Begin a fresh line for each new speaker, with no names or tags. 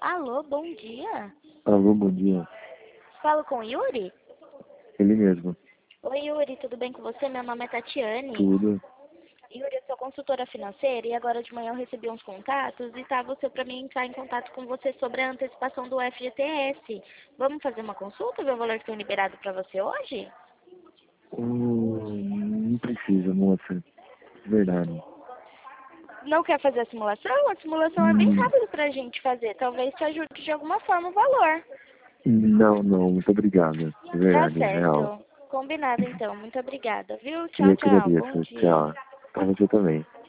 Alô, bom dia.
Alô, bom dia.
Falo com o Yuri?
Ele mesmo.
Oi, Yuri, tudo bem com você? Meu nome é Tatiane.
Tudo.
Yuri, eu sou consultora financeira e agora de manhã eu recebi uns contatos e tá você para mim entrar em contato com você sobre a antecipação do FGTS. Vamos fazer uma consulta, ver o valor que tem liberado para você hoje?
Não precisa, moça. Verdade.
Não quer fazer a simulação? A simulação é bem
Hum,
rápida pra gente fazer. Talvez te ajude de alguma forma o valor.
não, muito obrigada.
Tá
Verdade, real.
certo. Combinado então. Muito obrigada, viu? Tchau,
Eu que
tchau. Bom
agradeço.
dia.
Tchau. Pra você também.